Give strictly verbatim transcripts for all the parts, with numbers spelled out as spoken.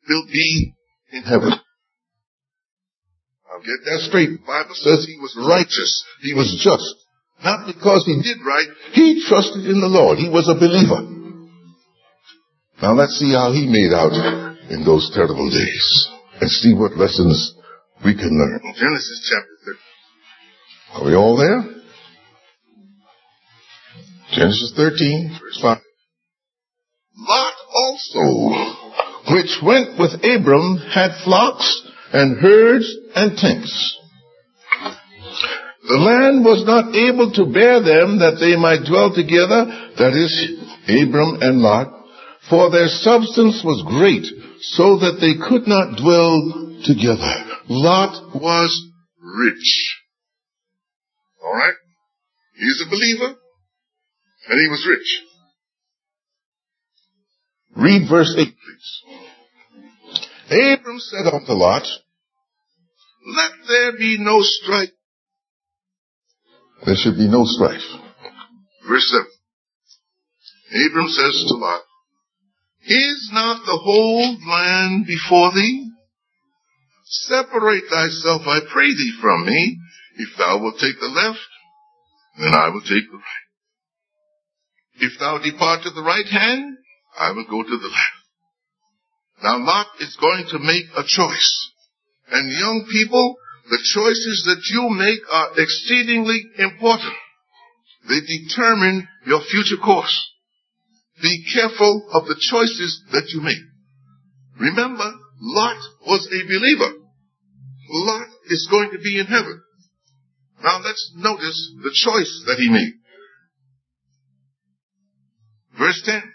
will be in heaven. Now get that straight. The Bible says he was righteous. He was just. Not because he did right. He trusted in the Lord. He was a believer. Now let's see how he made out in those terrible days. And see what lessons we can learn. Genesis chapter thirteen. Are we all there? Genesis thirteen, verse five. Lot also, which went with Abram, had flocks and herds and tents. The land was not able to bear them that they might dwell together, that is, Abram and Lot, for their substance was great, so that they could not dwell together. Lot was rich. All right? He's a believer, and he was rich. Read verse eight, please. Abram said unto Lot, let there be no strife. There should be no strife. Verse seven. Abram says to Lot, is not the whole land before thee? Separate thyself, I pray thee, from me. If thou wilt take the left, then I will take the right. If thou depart to the right hand, I will go to the left. Now Lot is going to make a choice. And young people, the choices that you make are exceedingly important. They determine your future course. Be careful of the choices that you make. Remember, Lot was a believer. Lot is going to be in heaven. Now let's notice the choice that he made. Verse ten.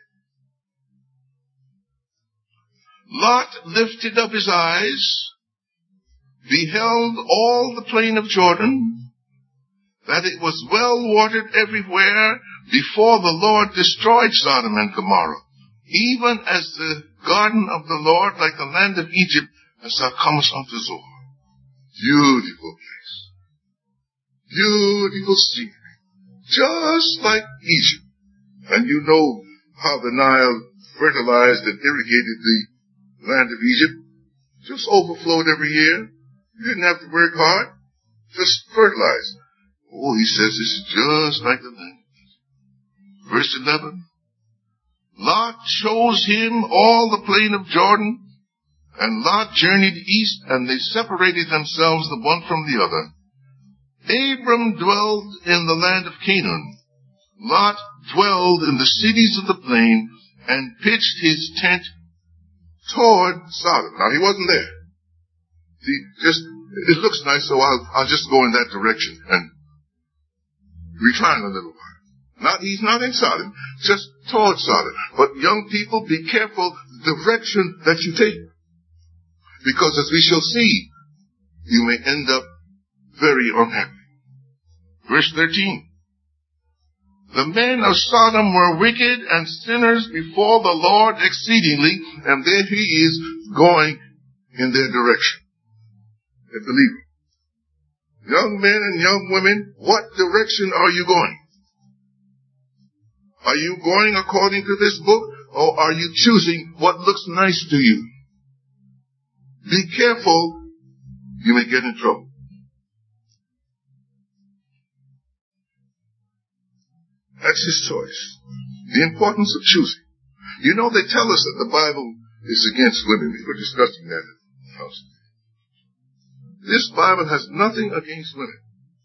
Lot lifted up his eyes, beheld all the plain of Jordan, that it was well watered everywhere before the Lord destroyed Sodom and Gomorrah, even as the garden of the Lord, like the land of Egypt, as thou comest unto Zoar. Beautiful place. Beautiful scenery. Just like Egypt. And you know how the Nile fertilized and irrigated the land of Egypt. Just overflowed every year. You didn't have to work hard. Just fertilized. Oh, he says this is just like the land. Verse eleven. Lot chose him all the plain of Jordan, and Lot journeyed east, and they separated themselves the one from the other. Abram dwelled in the land of Canaan. Lot dwelled in the cities of the plain, and pitched his tent toward Sodom. Now, he wasn't there. See, just, it looks nice, so I'll, I'll just go in that direction and recline a little while. Not, he's not in Sodom, just toward Sodom. But young people, be careful the direction that you take. Because as we shall see, you may end up very unhappy. Verse thirteen. The men of Sodom were wicked and sinners before the Lord exceedingly, and there he is going in their direction. A believer. Young men and young women, what direction are you going? Are you going according to this book, or are you choosing what looks nice to you? Be careful, you may get in trouble. That's his choice. The importance of choosing. You know, they tell us that the Bible is against women. We were discussing that in the house. This Bible has nothing against women.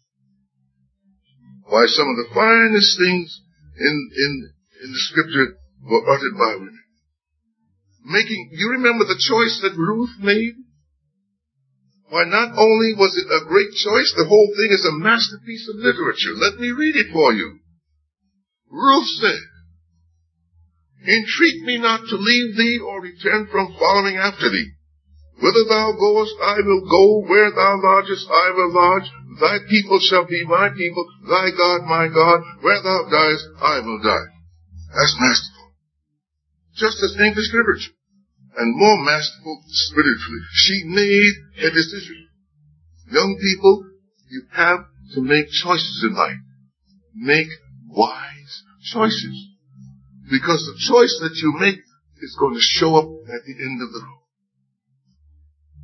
Why, some of the finest things in, in, in the scripture were uttered by women. Making, you remember the choice that Ruth made? Why, not only was it a great choice, the whole thing is a masterpiece of literature. Let me read it for you. Ruth said, entreat me not to leave thee or return from following after thee. Whither thou goest, I will go. Where thou lodgest, I will lodge. Thy people shall be my people. Thy God, my God. Where thou diest, I will die. That's masterful. Just as English literature. And more masterful spiritually. She made a decision. Young people, you have to make choices in life. Make wise choices. Because the choice that you make is going to show up at the end of the road.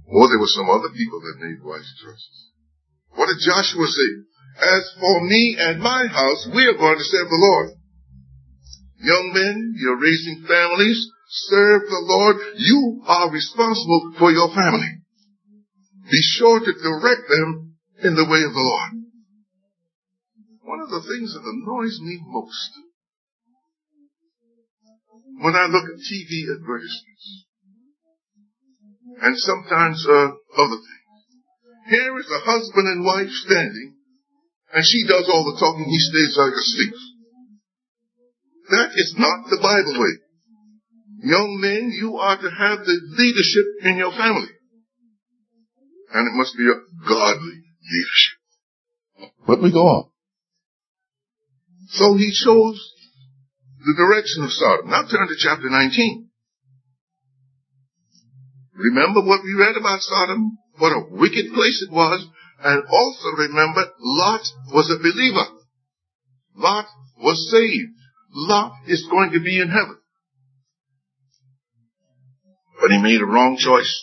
Or there were some other people that made wise choices. What did Joshua say? As for me and my house, we are going to serve the Lord. Young men, you're raising families. Serve the Lord. You are responsible for your family. Be sure to direct them in the way of the Lord. One of the things that annoys me most when I look at T V advertisements and sometimes uh, other things. Here is a husband and wife standing, and she does all the talking, he stays like asleep. That is not the Bible way. Young men, you are to have the leadership in your family. And it must be a godly leadership. But we go on. So he chose the direction of Sodom. Now turn to chapter nineteen. Remember what we read about Sodom? What a wicked place it was. And also remember, Lot was a believer. Lot was saved. Lot is going to be in heaven. But he made a wrong choice.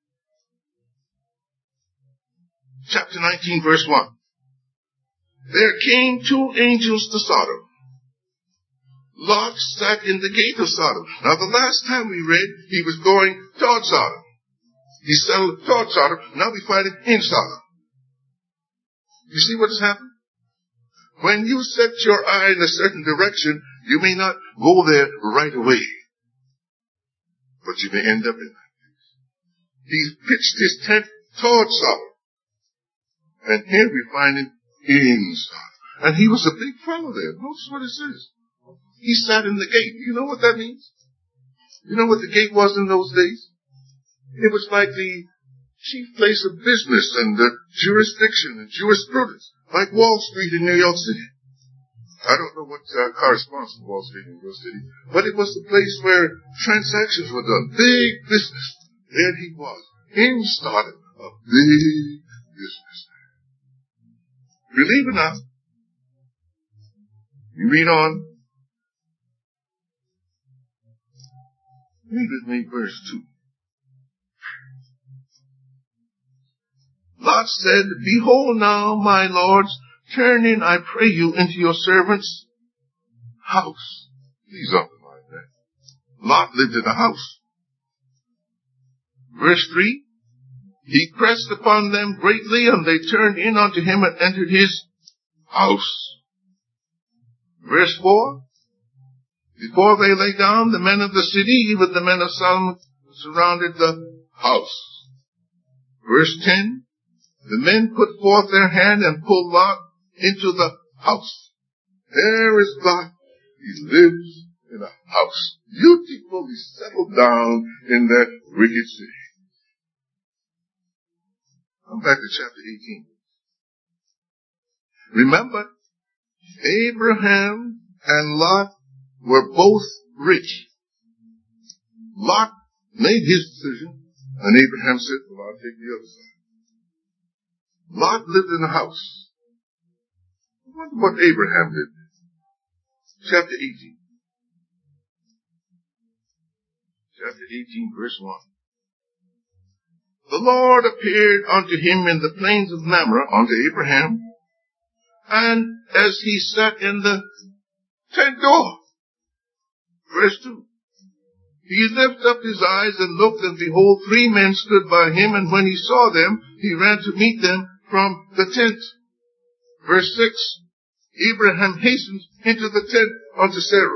Chapter nineteen, verse one. There came two angels to Sodom. Lot sat in the gate of Sodom. Now the last time we read, he was going toward Sodom. He settled toward Sodom. Now we find him in Sodom. You see what has happened? When you set your eye in a certain direction, you may not go there right away. But you may end up in that place. He pitched his tent toward Sodom. And here we find him in Sodom. And he was a big fellow there. Notice what it says. He sat in the gate. You know what that means? You know what the gate was in those days? It was like the chief place of business and the jurisdiction and jurisprudence, like Wall Street in New York City. I don't know what uh, corresponds to Wall Street in New York City, but it was the place where transactions were done. Big business. There he was. Him started a big business. Believe it or not, you read on. Read with me verse two. Lot said, Behold now, my lords, turn in, I pray you, into your servant's house. Please underline that. Lot lived in a house. Verse three. He pressed upon them greatly, and they turned in unto him and entered his house. Verse four. Before they lay down, the men of the city, even the men of Sodom, surrounded the house. Verse ten. The men put forth their hand and pulled Lot into the house. There is Lot. He lives in a house. Beautifully settled down in that wicked city. Come back to chapter eighteen. Remember, Abraham and Lot were both rich. Lot made his decision, and Abraham said, well, I'll take the other side. Lot lived in a house. I wonder what Abraham did. Chapter eighteen. Chapter eighteen, verse one. The Lord appeared unto him in the plains of Mamre, unto Abraham, and as he sat in the tent door. Verse two. He lifted up his eyes and looked, and behold, three men stood by him, and when he saw them, he ran to meet them from the tent. Verse six. Abraham hastened into the tent unto Sarah.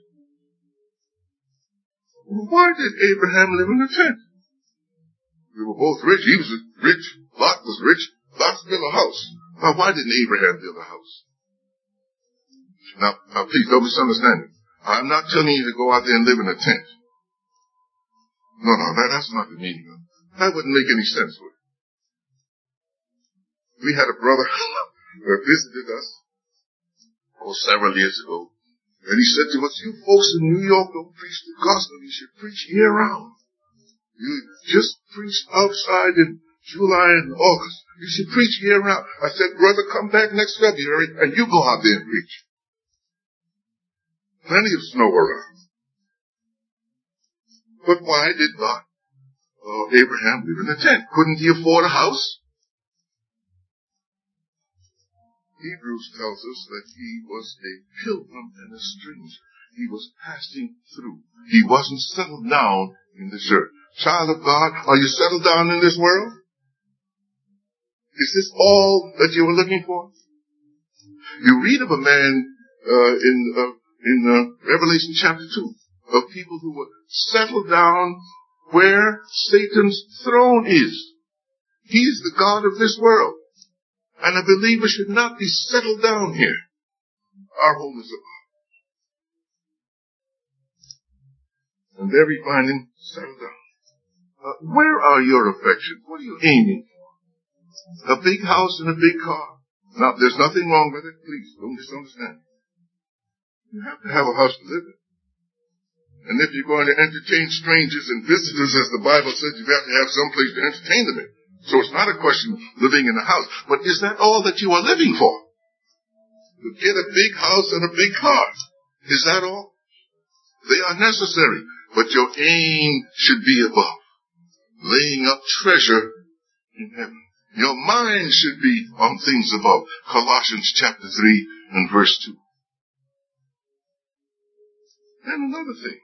Why did Abraham live in a tent? They were both rich. He was rich. Lot was rich. Lot built a house. Now, why didn't Abraham build a house? Now, now, please don't misunderstand me. I'm not telling you to go out there and live in a tent. No, no, that, that's not the meaning of it. That wouldn't make any sense, would it? We had a brother that visited us oh, several years ago, and he said to us, you folks in New York don't preach the gospel. You should preach year-round. You just preach outside in July and August. You should preach year-round. I said, brother, come back next February, and you go out there and preach. Plenty of snow around. But why did Lot uh, Abraham lived in a tent. Couldn't he afford a house? Hebrews tells us that he was a pilgrim and a stranger. He was passing through. He wasn't settled down in this earth. Child of God, are you settled down in this world? Is this all that you were looking for? You read of a man uh, in uh, in uh, Revelation chapter two of people who were settled down where Satan's throne is. He is the God of this world. And a believer should not be settled down here. Our home is above. And there we find him settled down. Uh, where are your affections? What are you aiming for? A big house and a big car. Now, there's nothing wrong with it. Please, don't misunderstand. You have to have a house to live in. And if you're going to entertain strangers and visitors, as the Bible says, you have to have some place to entertain them in. So it's not a question of living in a house. But is that all that you are living for? To get a big house and a big car. Is that all? They are necessary. But your aim should be above. Laying up treasure in heaven. Your mind should be on things above. Colossians chapter three and verse two. And another thing.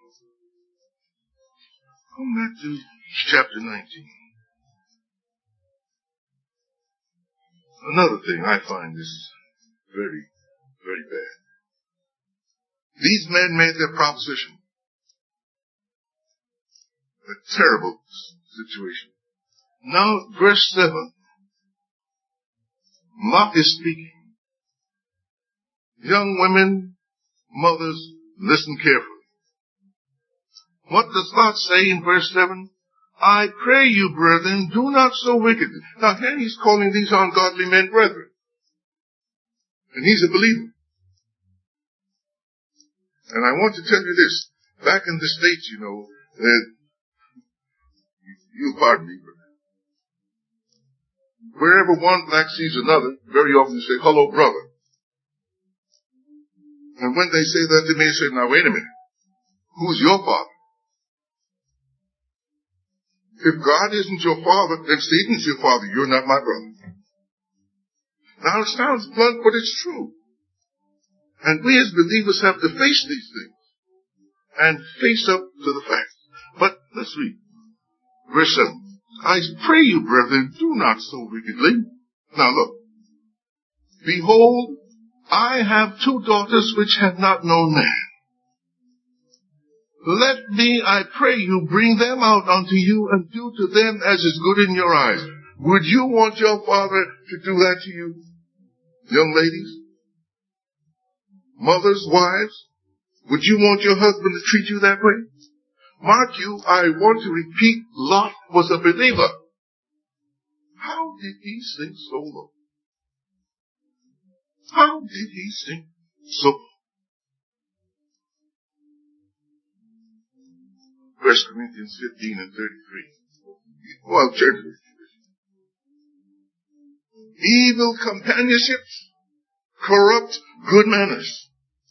Come back to chapter nineteen. Another thing I find is very, very bad. These men made their proposition. A terrible situation. Now, verse seven. Lot is speaking. Young women, mothers, listen carefully. What does Lot say in verse seven? I pray you, brethren, do not so wickedly. Now here he's calling these ungodly men brethren. And he's a believer. And I want to tell you this. Back in the States, you know, that you'll pardon me, but wherever one black sees another, very often they say, hello, brother. And when they say that, they may say, now wait a minute. Who's your father? If God isn't your father, then Satan's your father. You're not my brother. Now it sounds blunt, but it's true. And we as believers have to face these things. And face up to the facts. But let's read. Verse seven. I pray you, brethren, do not so wickedly. Now look. Behold, I have two daughters which have not known man. Let me, I pray you, bring them out unto you and do to them as is good in your eyes. Would you want your father to do that to you? Young ladies? Mothers, wives? Would you want your husband to treat you that way? Mark you, I want to repeat, Lot was a believer. How did he sink so low? How did he sink so low? First Corinthians fifteen and thirty-three. Well, church. Evil companionships corrupt good manners.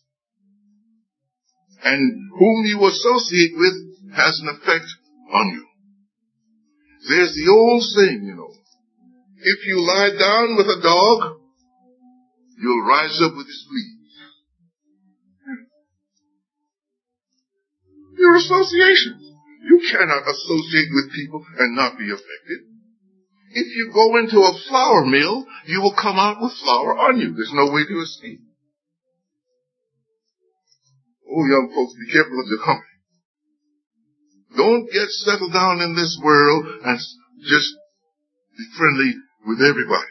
And whom you associate with has an effect on you. There's the old saying, you know. If you lie down with a dog, you'll rise up with his fleas. Your associations. You cannot associate with people and not be affected. If you go into a flour mill, you will come out with flour on you. There's no way to escape. Oh, young folks, be careful of your company. Don't get settled down in this world and just be friendly with everybody.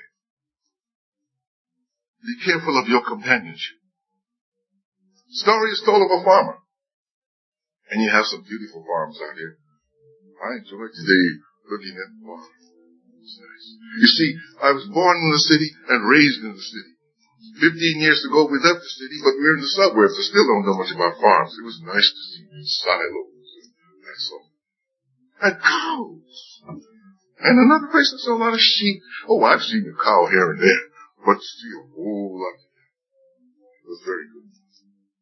Be careful of your companionship. Story is told of a farmer. And you have some beautiful farms out here. I enjoy today looking at the farm. It's nice. You see, I was born in the city and raised in the city. Fifteen years ago, we left the city, but we're in the suburbs. I still don't know much about farms. It was nice to see silos and that sort. And cows. And another place I saw a lot of sheep. Oh, I've seen a cow here and there, but see a whole lot. It was very good.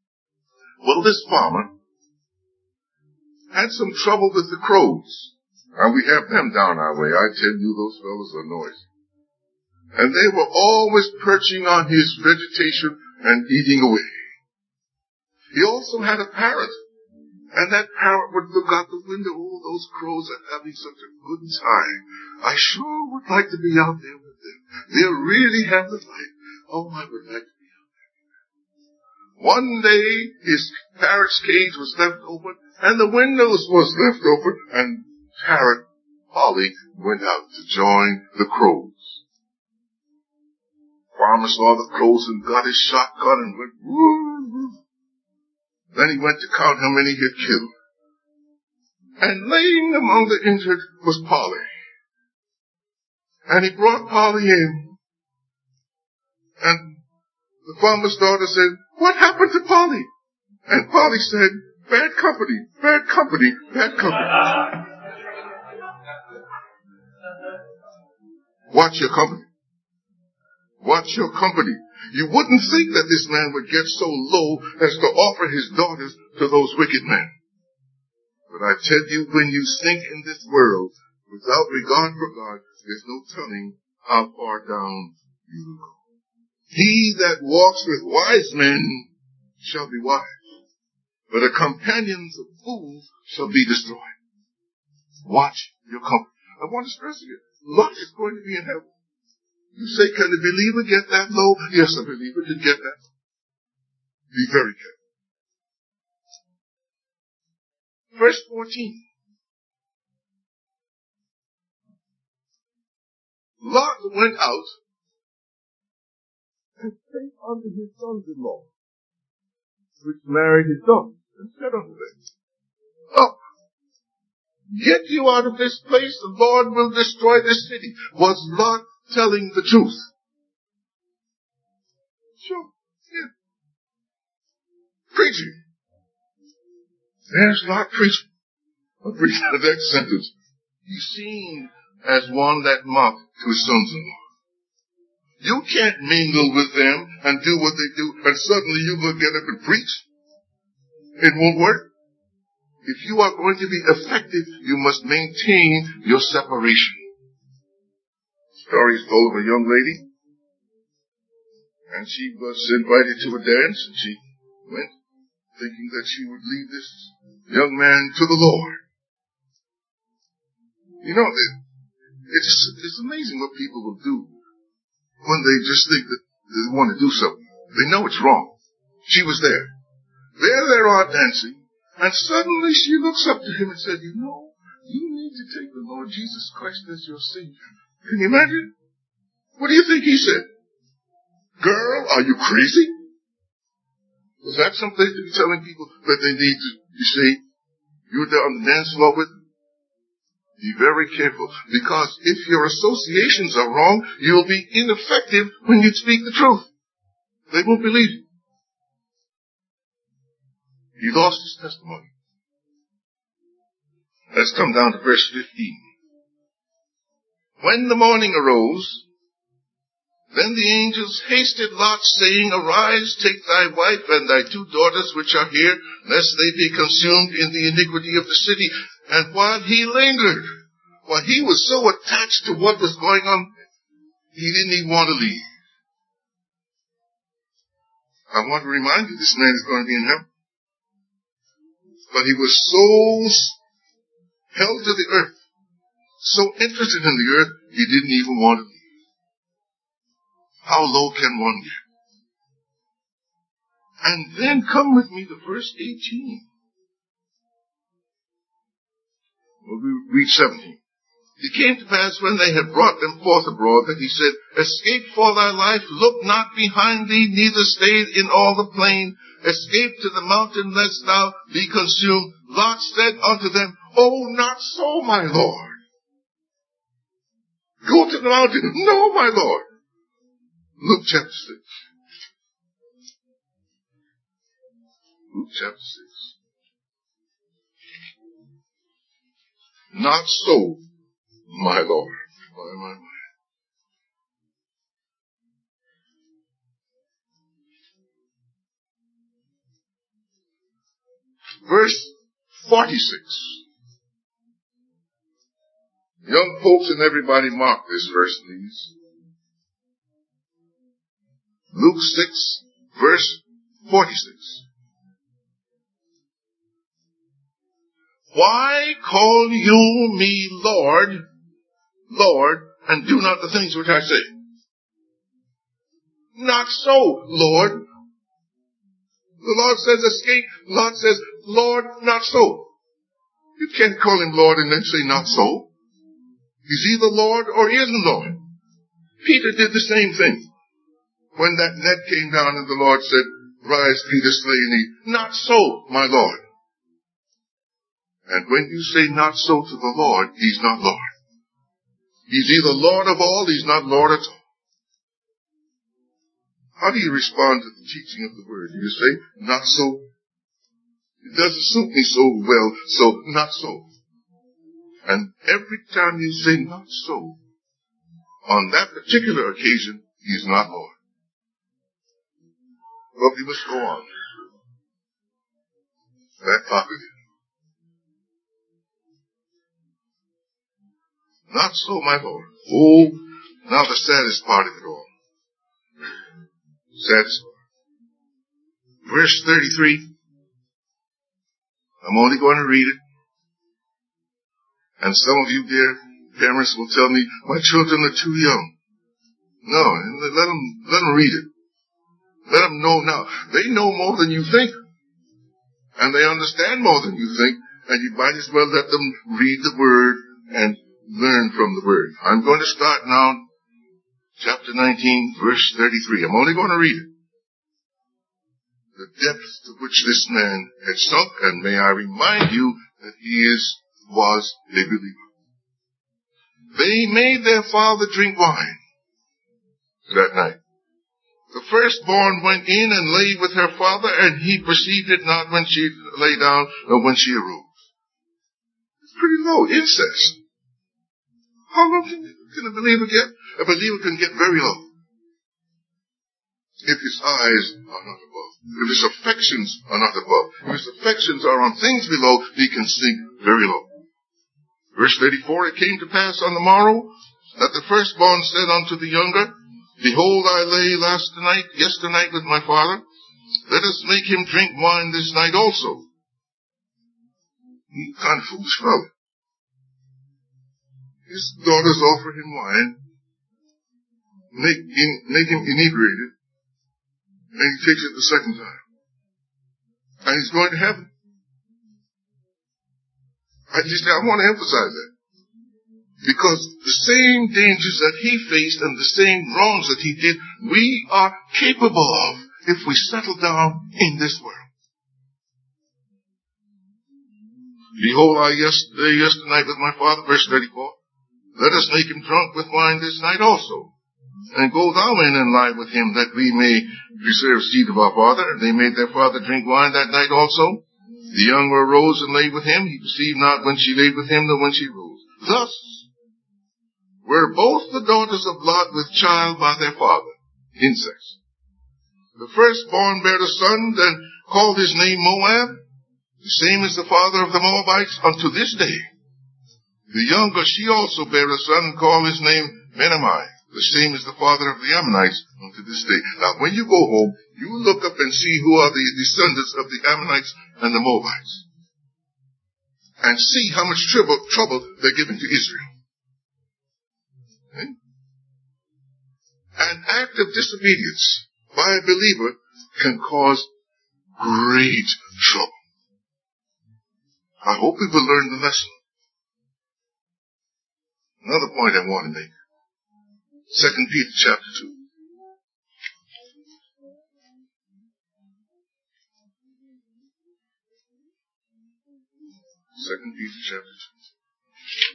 Well, this farmer had some trouble with the crows. And we have them down our way. I tell you, those fellows are noisy. And they were always perching on his vegetation and eating away. He also had a parrot. And that parrot would look out the window. Oh, those crows are having such a good time. I sure would like to be out there with them. They really have the life. Oh, I would like to be out there. One day, his parrot's cage was left open, and the windows was left open, and parrot Polly went out to join the crows. Farmer saw the crows and got his shotgun and went woo, woo. Then he went to count how many he had killed. And laying among the injured was Polly. And he brought Polly in. And the farmer's daughter said, "What happened to Polly?" And Polly said, "Bad company, bad company, bad company." Watch your company. Watch your company. You wouldn't think that this man would get so low as to offer his daughters to those wicked men. But I tell you, when you sink in this world without regard for God, there's no telling how far down you will go. He that walks with wise men shall be wise, but the companions of fools shall be destroyed. Watch your company. I want to stress again, Lot is going to be in heaven. You say, can a believer get that low? Yes, a believer can get that. Be very careful. Verse fourteen. Lot went out and spake unto his sons-in-law, which married his daughters, and said unto them, "Up, get you out of this place, the Lord will destroy this city." Was Lot telling the truth? Sure, yeah. Preaching. There's Lot preaching. I'll read the next sentence. He seemed as one that mocked to his sons-in-law. You can't mingle with them and do what they do, and suddenly you will get up and preach. It won't work. If you are going to be effective, you must maintain your separation. Story is told of a young lady, and she was invited to a dance, and she went thinking that she would lead this young man to the Lord. You know, it's, it's amazing what people will do when they just think that they want to do something. They know it's wrong. She was there. There they are dancing, and suddenly she looks up to him and said, "You know, you need to take the Lord Jesus Christ as your Savior." Can you imagine? What do you think he said? "Girl, are you crazy?" Was that something to be telling people that they need to, you see, you're there on the dance floor with them? Be very careful, because if your associations are wrong, you'll be ineffective when you speak the truth. They won't believe you. He lost his testimony. Let's come down to verse fifteen. When the morning arose, then the angels hasted Lot, saying, "Arise, take thy wife and thy two daughters which are here, lest they be consumed in the iniquity of the city." And while he lingered, while he was so attached to what was going on, he didn't even want to leave. I want to remind you, this man is going to be in heaven. But he was so held to the earth, so interested in the earth, he didn't even want to leave. How low can one get? And then come with me to verse eighteen. Well, we read seventeen. It came to pass when they had brought them forth abroad that he said, "Escape for thy life, look not behind thee, neither stay in all the plain. Escape to the mountain, lest thou be consumed." Lot said unto them, "Oh, not so, my Lord. Go to the mountain." "No, my Lord." Luke chapter six. Luke chapter six. "Not so, my Lord." My, my, my. Verse forty-six. Young folks and everybody mark this verse, please. Luke six, verse forty-six. Why call you me Lord, Lord, and do not the things which I say? Not so, Lord. The Lord says escape. The Lord says, Lord, not so. You can't call him Lord and then say not so. He's either Lord or he isn't Lord. Peter did the same thing. When that net came down and the Lord said, rise, Peter, slay thee. Not so, my Lord. And when you say not so to the Lord, he's not Lord. He's either Lord of all, he's not Lord at all. How do you respond to the teaching of the word? Do you say, not so? It doesn't suit me so well, so not so. And every time you say not so, on that particular occasion, he's not Lord. Well, we must go on. That clock again. Not so, my Lord. Oh, now the saddest part of it all. Saddest part. Verse thirty-three. I'm only going to read it. And some of you, dear parents, will tell me, my children are too young. No, let them, let them read it. Let them know now. They know more than you think. And they understand more than you think. And you might as well let them read the word and learn from the word. I'm going to start now, chapter nineteen, verse thirty-three. I'm only going to read it. The depth to which this man had sunk, and may I remind you that he is, was a believer. They made their father drink wine that night. The firstborn went in and lay with her father, and he perceived it not when she lay down or when she arose. It's pretty low, incest. How low can, can a believer get? A believer can get very low. If his eyes are not above. If his affections are not above. If his affections are on things below, he can sink very low. Verse thirty-four, it came to pass on the morrow that the firstborn said unto the younger, behold, I lay last night, yesternight with my father. Let us make him drink wine this night also. He kind of foolish fellow. His daughters offer him wine, make, in, make him inebriated, and he takes it the second time. And he's going to heaven. I just, I want to emphasize that. Because the same dangers that he faced and the same wrongs that he did, we are capable of if we settle down in this world. Behold, I yesterday, yesternight with my father, verse thirty-four. Let us make him drunk with wine this night also. And go thou in and lie with him, that we may preserve seed of our father. And they made their father drink wine that night also. The younger arose and lay with him. He perceived not when she lay with him, nor when she rose. Thus were both the daughters of Lot with child by their father. Incest. The firstborn bare a son, then called his name Moab. The same is the father of the Moabites unto this day. The younger, she also bare a son, and called his name Benamai. The same is the father of the Ammonites unto this day. Now, when you go home, you look up and see who are the descendants of the Ammonites and the Moabites. And see how much trouble, trouble they're giving to Israel. Okay? An act of disobedience by a believer can cause great trouble. I hope we will learn the lesson. Another point I want to make. Second Peter chapter two. Second Peter chapter two.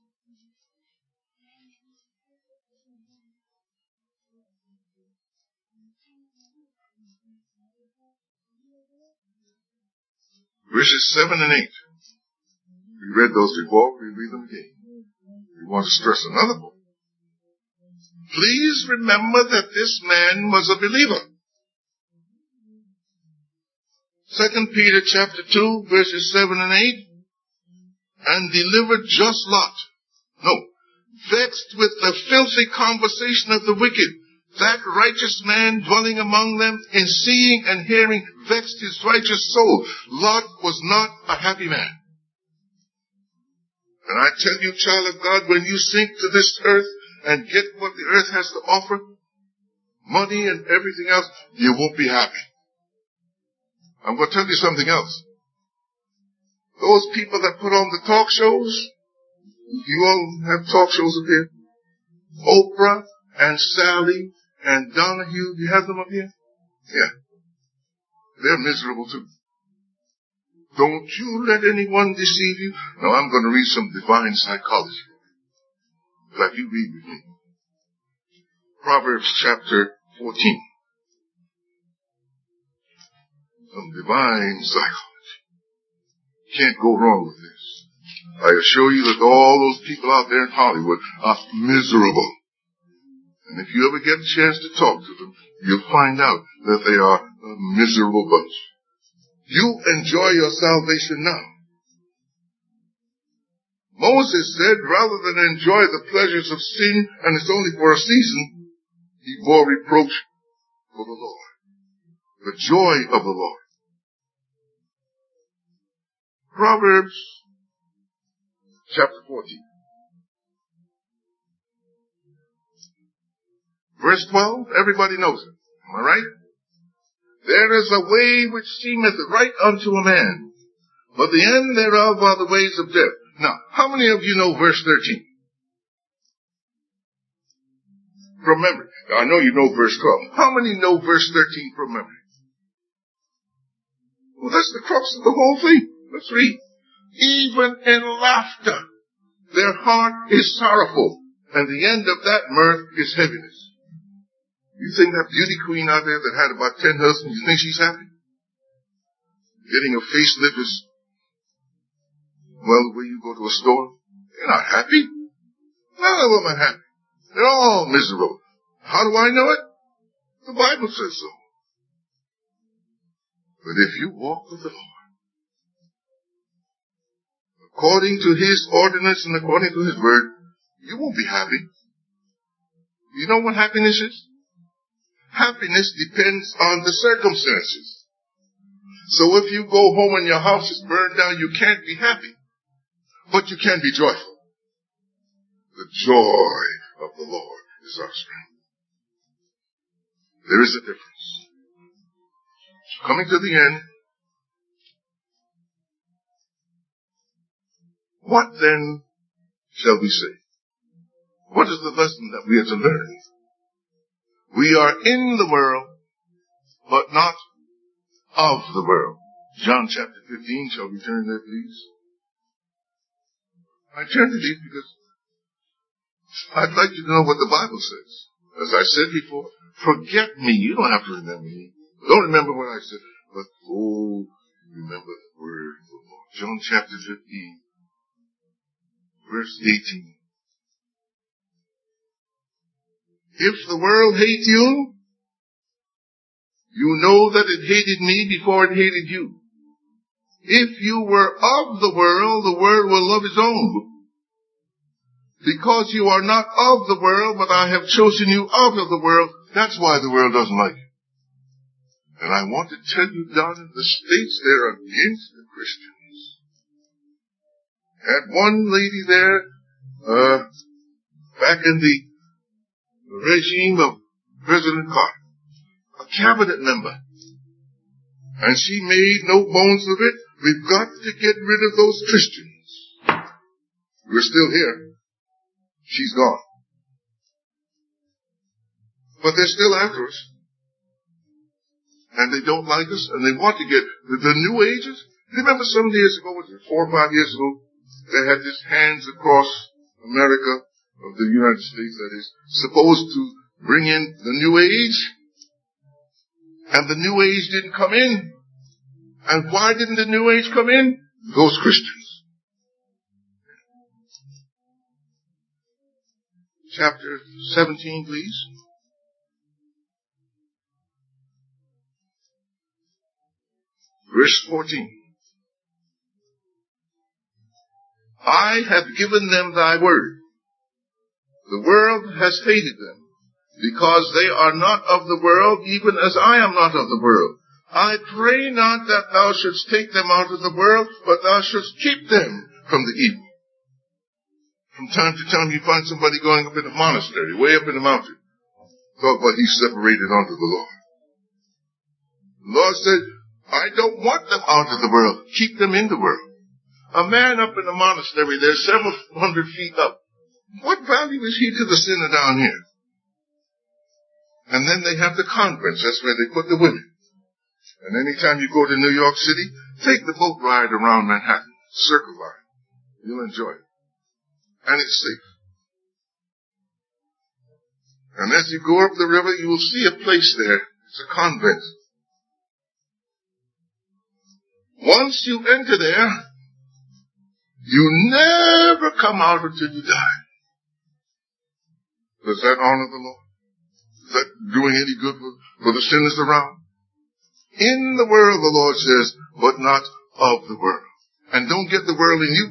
Verses seven and eight. We read those before, we read them again. We want to stress another point. Please remember that this man was a believer. Second Peter chapter two, verses seven and eight. And delivered just Lot No. Vexed with the filthy conversation of the wicked. That righteous man dwelling among them, in seeing and hearing, vexed his righteous soul. Lot was not a happy man. And I tell you, child of God, when you sink to this earth and get what the earth has to offer, money and everything else, you won't be happy. I'm going to tell you something else. Those people that put on the talk shows, you all have talk shows up here. Oprah and Sally and Donahue, do you have them up here? Yeah. They're miserable too. Don't you let anyone deceive you. Now I'm going to read some divine psychology. Like you read with me. Proverbs chapter fourteen. Some divine psychology. Can't go wrong with this. I assure you that all those people out there in Hollywood are miserable. And if you ever get a chance to talk to them, you'll find out that they are a miserable bunch. You enjoy your salvation now. Moses said, rather than enjoy the pleasures of sin, and it's only for a season, he bore reproach for the Lord. The joy of the Lord. Proverbs chapter fourteen. Verse twelve, everybody knows it. Am I right? There is a way which seemeth right unto a man, but the end thereof are the ways of death. Now, how many of you know verse thirteen? From memory. Now, I know you know verse twelve. How many know verse thirteen from memory? Well, that's the crux of the whole thing. Let's read. Even in laughter, their heart is sorrowful, and the end of that mirth is heaviness. You think that beauty queen out there that had about ten husbands, you think she's happy? Getting a facelift is, well, the way you go to a store, they're not happy. None of them are happy. They're all miserable. How do I know it? The Bible says so. But if you walk with the Lord, according to His ordinance and according to His word, you won't be happy. You know what happiness is? Happiness depends on the circumstances. So if you go home and your house is burned down, you can't be happy. But you can be joyful. The joy of the Lord is our strength. There is a difference. Coming to the end, what then shall we say? What is the lesson that we are to learn? We are in the world, but not of the world. John chapter fifteen, shall we turn there, please? I turn to these because I'd like you to know what the Bible says. As I said before, forget me. You don't have to remember me. Don't remember what I said, but oh, remember the word of the Lord. John chapter fifteen, verse eighteen. If the world hate you, you know that it hated me before it hated you. If you were of the world, the world will love its own. Because you are not of the world, but I have chosen you out of the world, that's why the world doesn't like you. And I want to tell you, down in the States, they're against the Christians. Had one lady there, uh, back in the regime of President Carter, a cabinet member. And she made no bones of it. We've got to get rid of those Christians. We're still here. She's gone. But they're still after us. And they don't like us, and they want to get the, the New Ages. Remember some years ago, was it four or five years ago, they had this Hands Across America of the United States that is supposed to bring in the New Age. And the New Age didn't come in. And why didn't the New Age come in? Those Christians. Chapter seventeen, please. Verse fourteen. I have given them thy word, The world has hated them, because they are not of the world, even as I am not of the world. I pray not that thou shouldst take them out of the world, but thou shouldst keep them from the evil. From time to time you find somebody going up in a monastery, way up in the mountain. Talk about he's separated unto the Lord. The Lord said, I don't want them out of the world. Keep them in the world. A man up in the monastery, they're several hundred feet up. What value is he to the sinner down here? And then they have the convents. That's where they put the women. And anytime you go to New York City, take the boat ride around Manhattan. Circle line. You'll enjoy it. And it's safe. And as you go up the river, you will see a place there. It's a convent. Once you enter there, you never come out until you die. Does that honor the Lord? Is that doing any good for, for the sinners around? In the world, the Lord says, but not of the world. And don't get the world in you.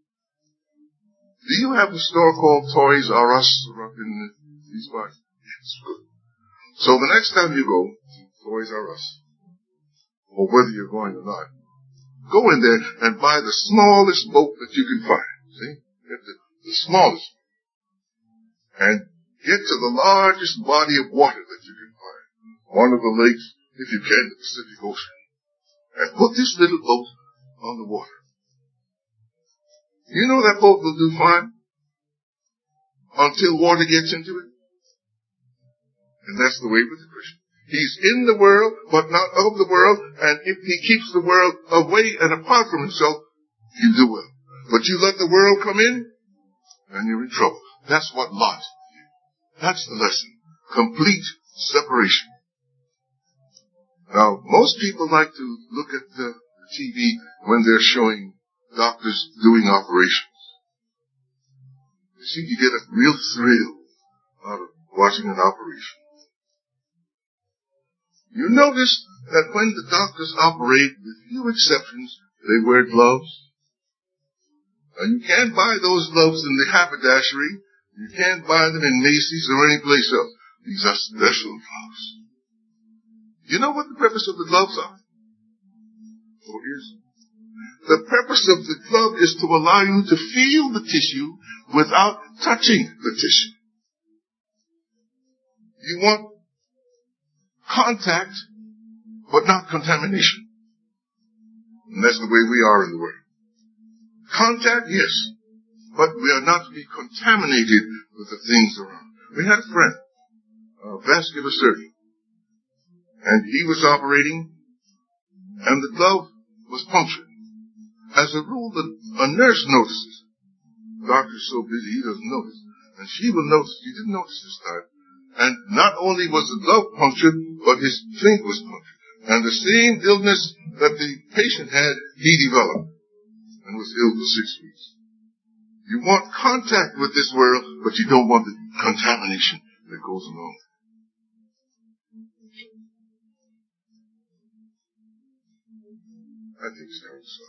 Do you have a store called Toys R Us up in these parts? It's good. So the next time you go to Toys R Us, or whether you're going or not, go in there and buy the smallest boat that you can find. See? Get the, the smallest. And get to the largest body of water that you can find. One of the lakes, if you can, the Pacific Ocean. And put this little boat on the water. You know that boat will do fine until water gets into it. And that's the way with the Christian. He's in the world, but not of the world, and if he keeps the world away and apart from himself, he'll do well. But you let the world come in, and you're in trouble. That's what Lot did. That's the lesson. Complete separation. Now, most people like to look at the T V when they're showing doctors doing operations. You see, you get a real thrill out of watching an operation. You notice that when the doctors operate, with few exceptions, they wear gloves. And you can't buy those gloves in the haberdashery. You can't buy them in Macy's or any place else. These are special gloves. You know what the purpose of the gloves are? Oh, is the purpose of the glove is to allow you to feel the tissue without touching the tissue. You want contact, but not contamination. And that's the way we are in the world. Contact, yes, but we are not to be contaminated with the things around. We had a friend, a vascular surgeon, and he was operating, and the glove was punctured. As a rule, the, a nurse notices. The doctor's so busy, he doesn't notice. And she will notice. He didn't notice this time. And not only was the glove punctured, but his finger was punctured. And the same illness that the patient had, he developed. And was ill for six weeks. You want contact with this world, but you don't want the contamination that goes along. I think so.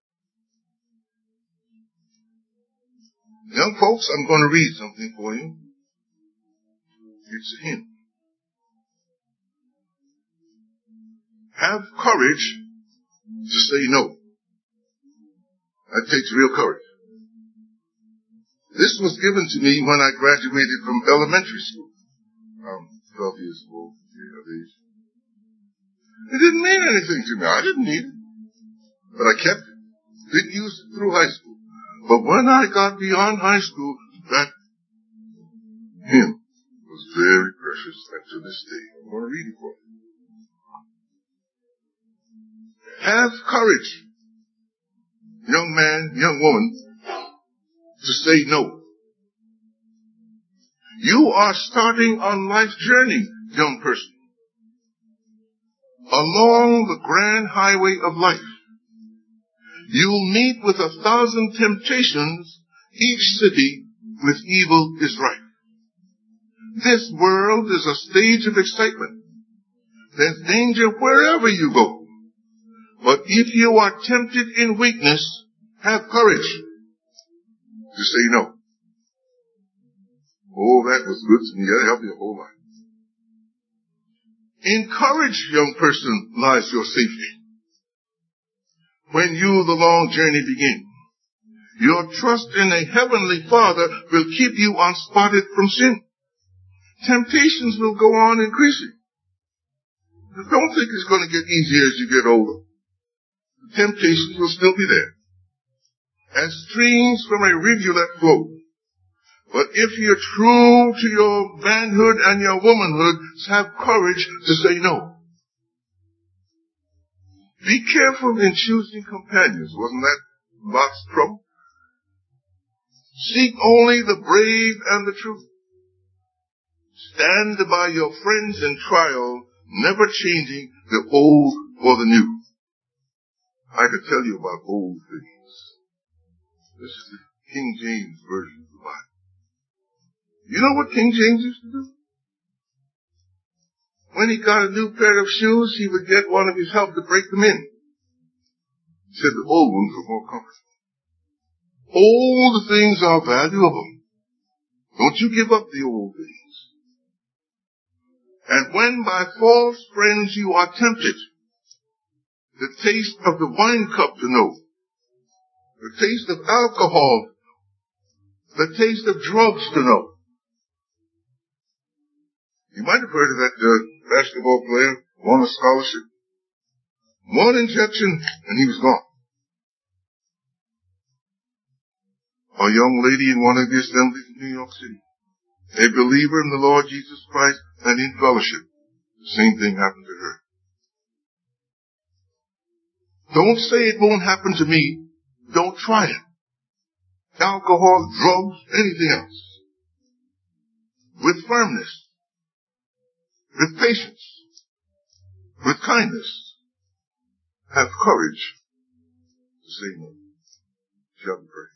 Young folks, I'm going to read something for you. It's a hymn. Have courage to say no. That takes real courage. This was given to me when I graduated from elementary school. Um, twelve years old, year of age. It didn't mean anything to me. I didn't need it. But I kept it. Didn't use it through high school. But when I got beyond high school, that hymn was very precious, and to this day. I'm going to read it for you. Have courage, young man, young woman, to say no. You are starting on life's journey, young person. Along the grand highway of life. You'll meet with a thousand temptations. Each city with evil is rife. This world is a stage of excitement. There's danger wherever you go. But if you are tempted in weakness, have courage to say no. Oh, that was good to me. That helped me a whole lot. Encourage, young person, lies your safety. When you, the long journey, begin, your trust in a heavenly Father will keep you unspotted from sin. Temptations will go on increasing. Don't think it's going to get easier as you get older. The temptations will still be there, as streams from a rivulet flow. But if you're true to your manhood and your womanhood, have courage to say no. Be careful in choosing companions. Wasn't that Lot's trouble? Seek only the brave and the true. Stand by your friends in trial, never changing the old for the new. I could tell you about old things. This is the King James Version of the Bible. You know what King James used to do? When he got a new pair of shoes, he would get one of his help to break them in. He said the old ones were more comfortable. Old things are valuable. Don't you give up the old things. And when by false friends you are tempted, the taste of the wine cup to know, the taste of alcohol, the taste of drugs to know. You might have heard of that uh, basketball player, won a scholarship. One injection, and he was gone. A young lady in one of the assemblies in New York City, a believer in the Lord Jesus Christ and in fellowship. The same thing happened to her. Don't say it won't happen to me. Don't try it. Alcohol, drugs, anything else. With firmness. With patience. With kindness. Have courage to say no. Shall we pray?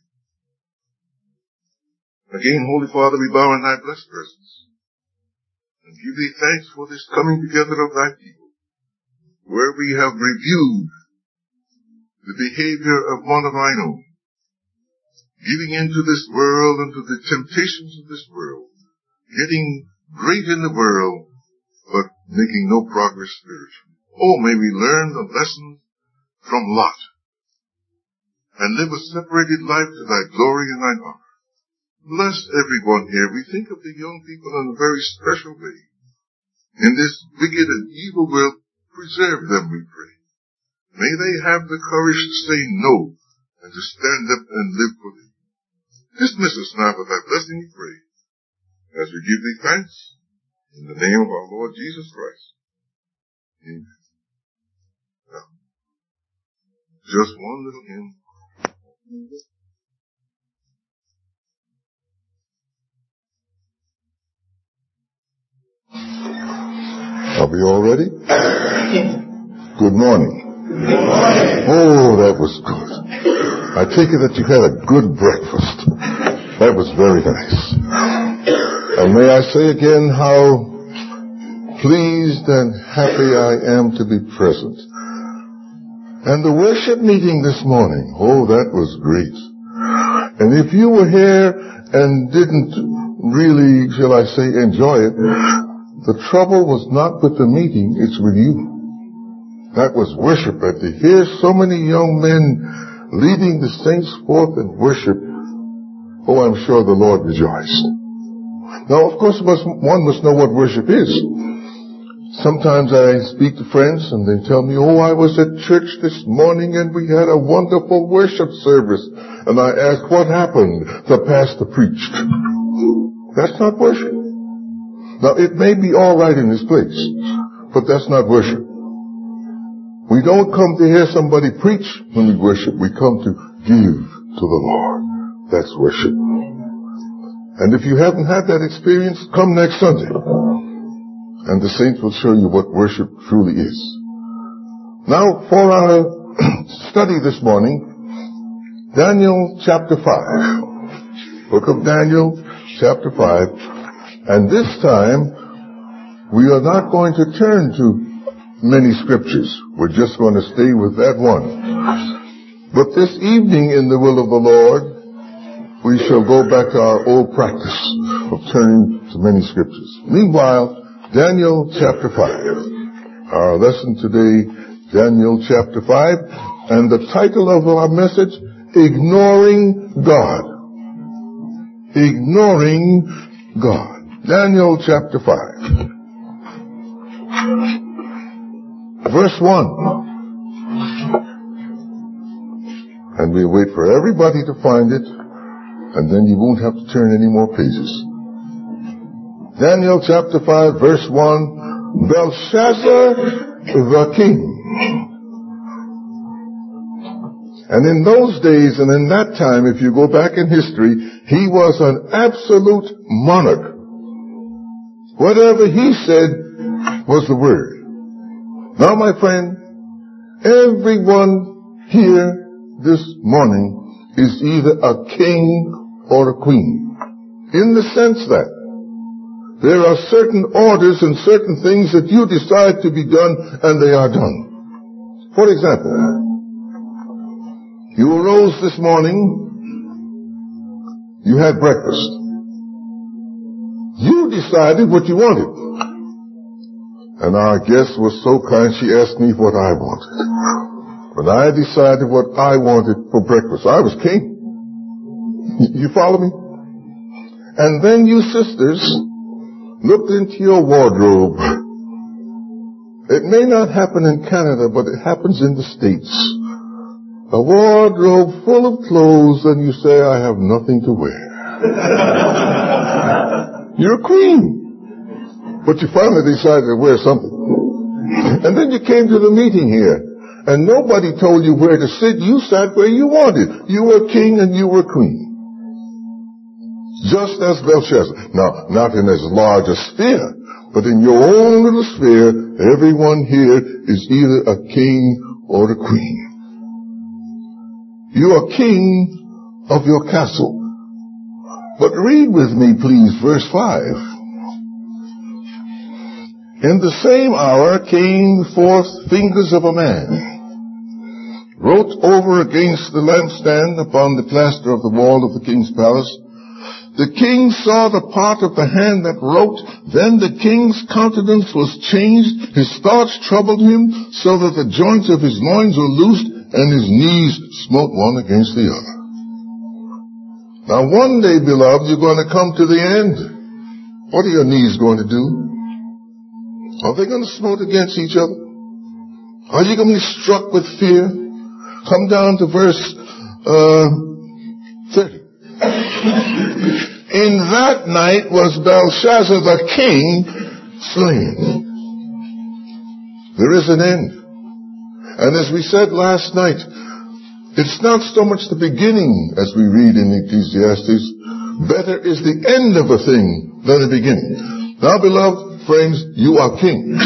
Again, Holy Father, we bow in thy blessed presence and give thee thanks for this coming together of thy people, where we have reviewed the behavior of one of thine own, giving into this world and to the temptations of this world, getting great in the world, but making no progress spiritually. Oh, may we learn the lessons from Lot and live a separated life to thy glory and thine honor. Bless everyone here. We think of the young people in a very special way. In this wicked and evil world, preserve them, we pray. May they have the courage to say no and to stand up and live for thee. Dismiss us now with thy blessing, we pray, as we give thee thanks in the name of our Lord Jesus Christ. Amen. Now, just one little hymn. Are we all ready? Good morning. Good morning. Oh, that was good. I take it that you had a good breakfast. That was very nice. And may I say again how pleased and happy I am to be present. And the worship meeting this morning, oh, that was great. And if you were here and didn't really, shall I say, enjoy it, the trouble was not with the meeting, it's with you. That was worship. And to hear so many young men leading the saints forth in worship, oh, I'm sure the Lord rejoiced. Now, of course, one must know what worship is. Sometimes I speak to friends and they tell me, oh, I was at church this morning and we had a wonderful worship service. And I ask, what happened? The pastor preached. That's not worship. Now, it may be all right in this place, but that's not worship. We don't come to hear somebody preach when we worship. We come to give to the Lord. That's worship. And if you haven't had that experience, come next Sunday, and the saints will show you what worship truly is. Now, for our study this morning, Daniel chapter five. Book of Daniel chapter five. And this time, we are not going to turn to many scriptures. We're just going to stay with that one. But this evening, in the will of the Lord, we shall go back to our old practice of turning to many scriptures. Meanwhile, Daniel chapter five. Our lesson today, Daniel chapter five, and the title of our message, Ignoring God. Ignoring God. Daniel chapter five. Verse one. And we wait for everybody to find it, and then you won't have to turn any more pages. Daniel chapter five, verse one. Belshazzar the king. And in those days and in that time, if you go back in history, he was an absolute monarch. Whatever he said was the word. Now, my friend, everyone here this morning is either a king or a queen. In the sense that there are certain orders and certain things that you decide to be done, and they are done. For example, you arose this morning, you had breakfast. You decided what you wanted. And our guest was so kind, she asked me what I wanted. When I decided what I wanted for breakfast, I was king. You follow me? And then you sisters looked into your wardrobe. It may not happen in Canada, but it happens in the States. A wardrobe full of clothes, and you say, I have nothing to wear. You're a queen. But you finally decided to wear something. And then you came to the meeting here, and nobody told you where to sit. You sat where you wanted. You were king and you were queen. Just as Belshazzar. Now, not in as large a sphere, but in your own little sphere, everyone here is either a king or a queen. You are king of your castle. But read with me, please, verse five. In the same hour came forth fingers of a man, wrote over against the lampstand upon the plaster of the wall of the king's palace. The king saw the part of the hand that wrote. Then the king's countenance was changed. His thoughts troubled him, so that the joints of his loins were loosed, and his knees smote one against the other. Now one day, beloved, you're going to come to the end. What are your knees going to do? Are they going to smote against each other? Are you going to be struck with fear? Come down to verse uh, thirty. In that night was Belshazzar the king slain. There is an end. And as we said last night, it's not so much the beginning as we read in Ecclesiastes. Better is the end of a thing than the beginning. Now, beloved friends, you are king.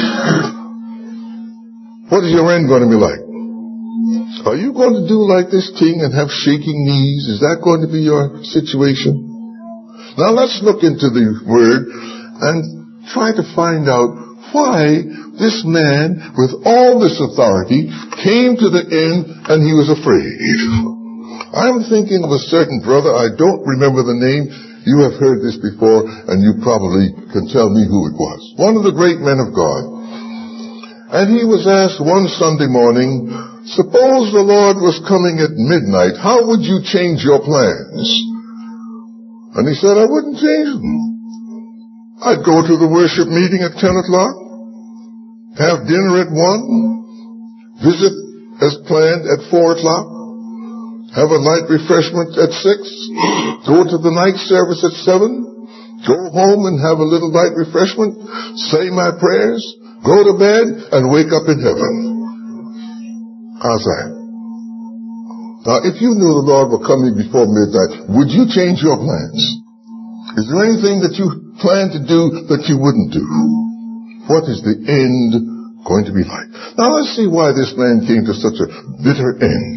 What is your end going to be like? Are you going to do like this king and have shaking knees? Is that going to be your situation? Now let's look into the word and try to find out why this man with all this authority came to the end and he was afraid. I'm thinking of a certain brother. I don't remember the name. You have heard this before, and you probably can tell me who it was. One of the great men of God. And he was asked one Sunday morning, suppose the Lord was coming at midnight, how would you change your plans? And he said, I wouldn't change them. I'd go to the worship meeting at ten o'clock, have dinner at one, visit as planned at four o'clock, have a light refreshment at six, go to the night service at seven, go home and have a little light refreshment, say my prayers, go to bed, and wake up in heaven. How's that? Now, if you knew the Lord were coming before midnight, would you change your plans? Is there anything that you plan to do that you wouldn't do? What is the end going to be like? Now, let's see why this man came to such a bitter end.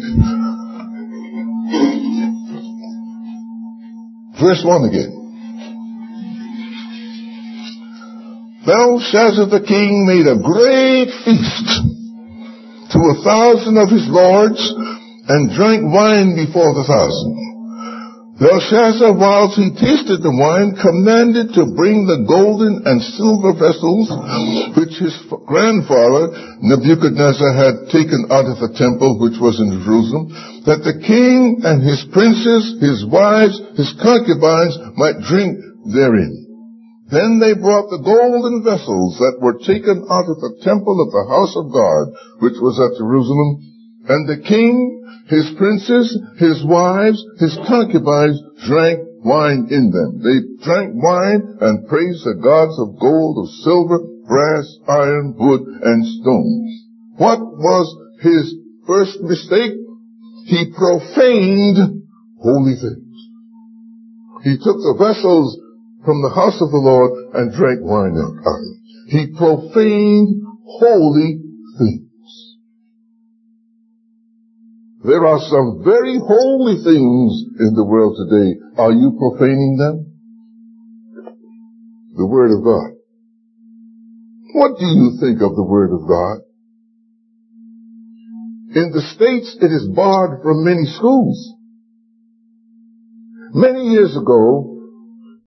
Verse one again. Belshazzar the king made a great feast to a thousand of his lords, and drank wine before the thousand. Belshazzar, whilst he tasted the wine, commanded to bring the golden and silver vessels which his grandfather Nebuchadnezzar had taken out of the temple which was in Jerusalem, that the king and his princes, his wives, his concubines might drink therein. Then they brought the golden vessels that were taken out of the temple of the house of God, which was at Jerusalem, and the king, his princes, his wives, his concubines drank wine in them. They drank wine and praised the gods of gold, of silver, brass, iron, wood, and stone. What was his first mistake? He profaned holy things. He took the vessels from the house of the Lord and drank wine out of it. He profaned holy things. There are some very holy things in the world today. Are you profaning them? The Word of God. What do you think of the Word of God? In the States, it is barred from many schools. Many years ago,